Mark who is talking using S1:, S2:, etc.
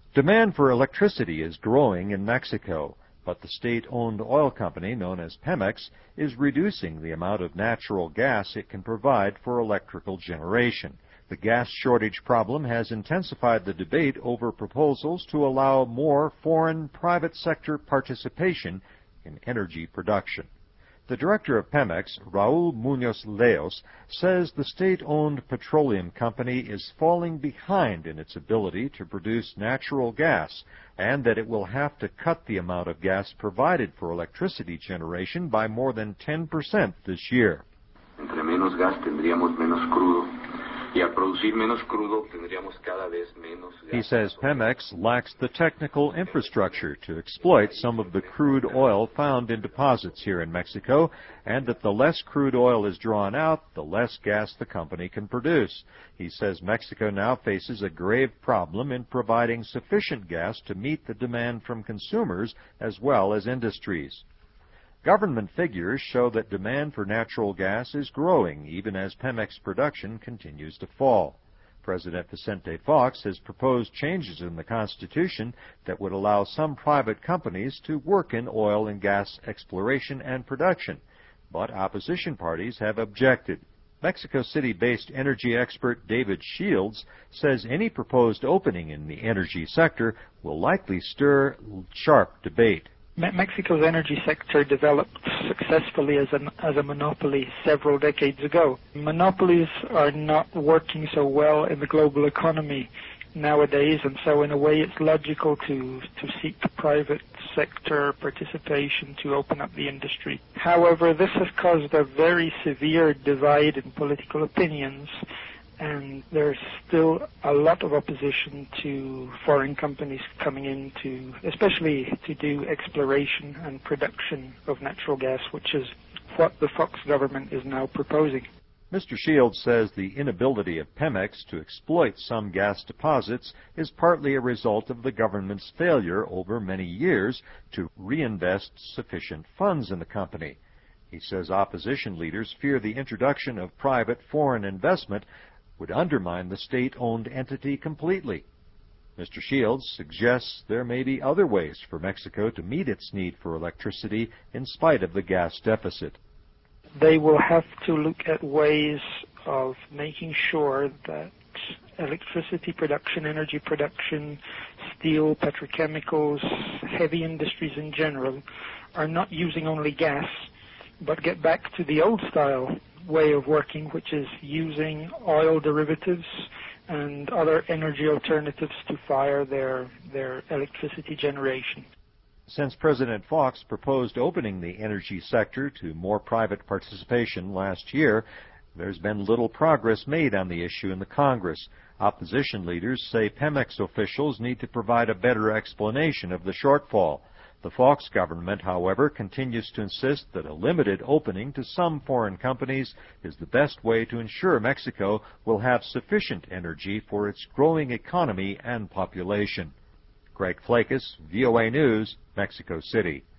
S1: Demand for electricity is growing in Mexico, but the state-owned oil company known as Pemex is reducing the amount of natural gas it can provide for electrical generation. The gas shortage problem has intensified the debate over proposals to allow more foreign private sector participation in energy production. The director of Pemex, Raul Munoz Leos, says the state-owned petroleum company is falling behind in its ability to produce natural gas and that it will have to cut the amount of gas provided for electricity generation by more than 10% this year.
S2: Entre menos gas tendríamos menos crudo. Y al producir menos crudo tendríamos cada vez menos gas.
S1: He says Pemex lacks the technical infrastructure to exploit some of the crude oil found in deposits here in Mexico, and that the less crude oil is drawn out, the less gas the company can produce. He says Mexico now faces a grave problem in providing sufficient gas to meet the demand from consumers as well as industries. Government figures show that demand for natural gas is growing even as Pemex production continues to fall. President Vicente Fox has proposed changes in the Constitution that would allow some private companies to work in oil and gas exploration and production, but opposition parties have objected. Mexico City-based energy expert David Shields says any proposed opening in the energy sector will likely stir sharp debate.
S3: Mexico's energy sector developed successfully as a monopoly several decades ago. Monopolies are not working so well in the global economy nowadays, and so in a way it's logical to seek private sector participation to open up the industry. However, this has caused a very severe divide in political opinions, and there's still a lot of opposition to foreign companies coming in to, especially to do exploration and production of natural gas, which is what the Fox government is now proposing.
S1: Mr. Shields says the inability of Pemex to exploit some gas deposits is partly a result of the government's failure over many years to reinvest sufficient funds in the company. He says opposition leaders fear the introduction of private foreign investment would undermine the state-owned entity completely. Mr. Shields suggests there may be other ways for Mexico to meet its need for electricity in spite of the gas deficit.
S3: They will have to look at ways of making sure that electricity production, energy production, steel, petrochemicals, heavy industries in general are not using only gas, but get back to the old style way of working, which is using oil derivatives and other energy alternatives to fire their electricity generation.
S1: Since President Fox proposed opening the energy sector to more private participation last year, there's been little progress made on the issue in the Congress. Opposition leaders say Pemex officials need to provide a better explanation of the shortfall. The Fox government, however, continues to insist that a limited opening to some foreign companies is the best way to ensure Mexico will have sufficient energy for its growing economy and population. Greg Flakus, VOA News, Mexico City.